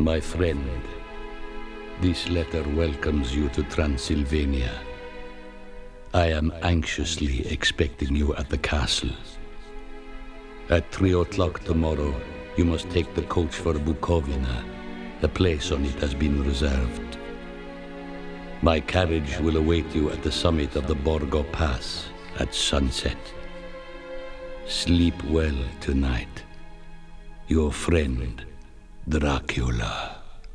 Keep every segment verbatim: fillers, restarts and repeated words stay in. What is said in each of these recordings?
My friend, this letter welcomes you to Transylvania. I am anxiously expecting you at the castle. At three o'clock tomorrow, you must take the coach for Bukovina. The place on it has been reserved. My carriage will await you at the summit of the Borgo Pass at sunset. Sleep well tonight. Your friend, Dracula.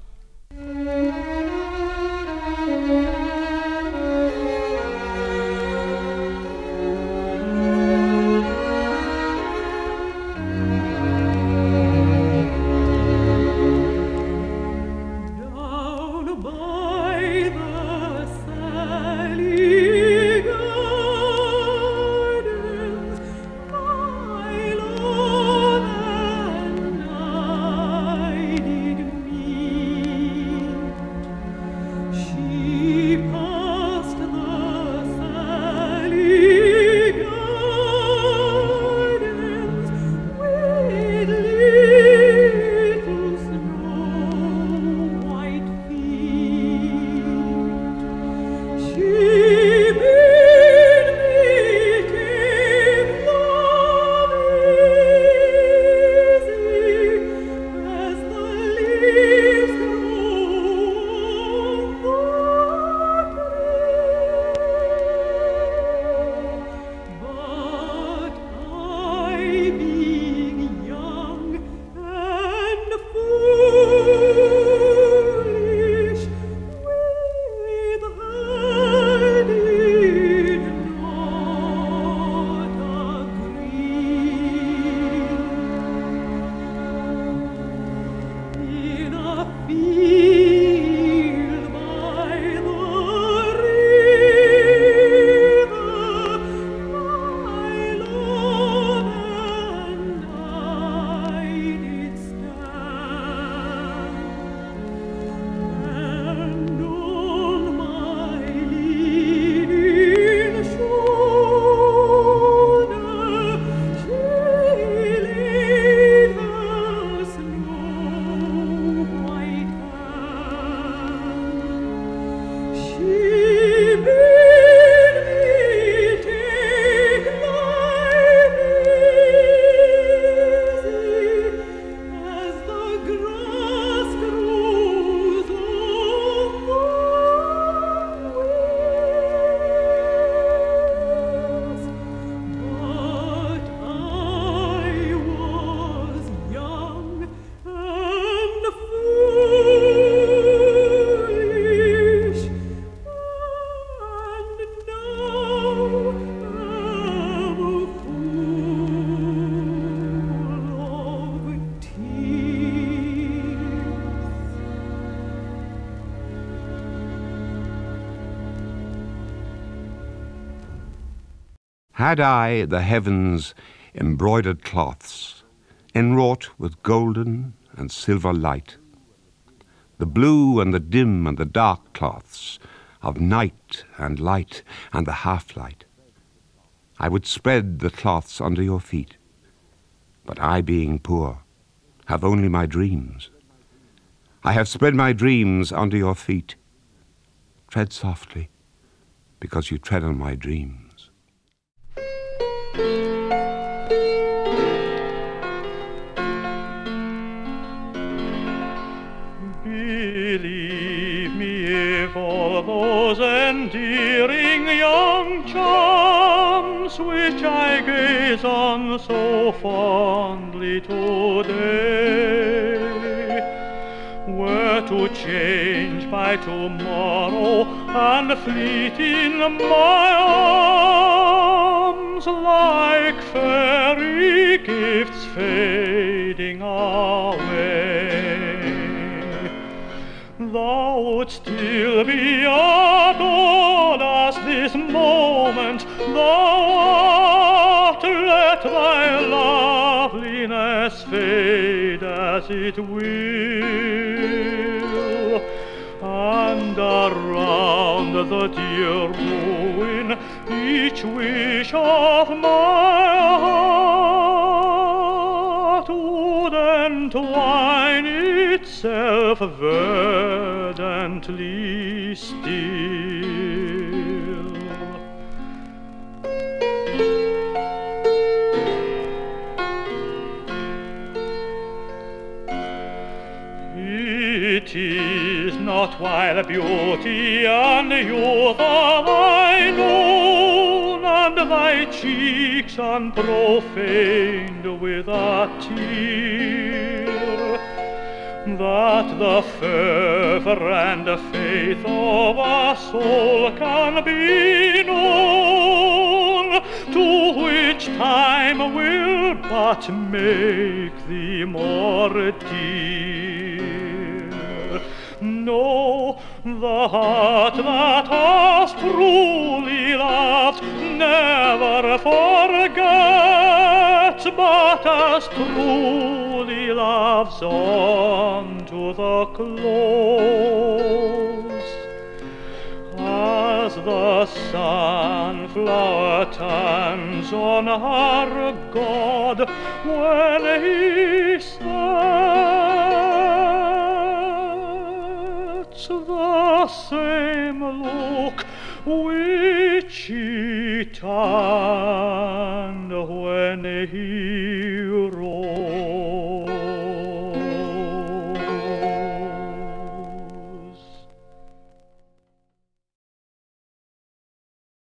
Had I the heavens embroidered cloths, enwrought with golden and silver light, the blue and the dim and the dark cloths of night and light and the half-light, I would spread the cloths under your feet. But I, being poor, have only my dreams. I have spread my dreams under your feet. Tread softly, because you tread on my dreams. Believe me, if all those endearing young charms which I gaze on so fondly today were to change by tomorrow and fleet in my arms like fairy gifts fading away, thou wouldst still be adored as this moment thou art. Let thy loveliness fade as it will, and around the dear ruin each wish of my heart would entwine itself himself verdantly still. It is not while beauty and youth are thine own, and thy cheeks unprofaned with a tear, that the fervor and faith of a soul can be known, to which time will but make thee more dear. No, the heart that has truly loved never forgets, but as truly loves on to the close, as the sunflower turns on her God when he sets the same look which he turned when he rose.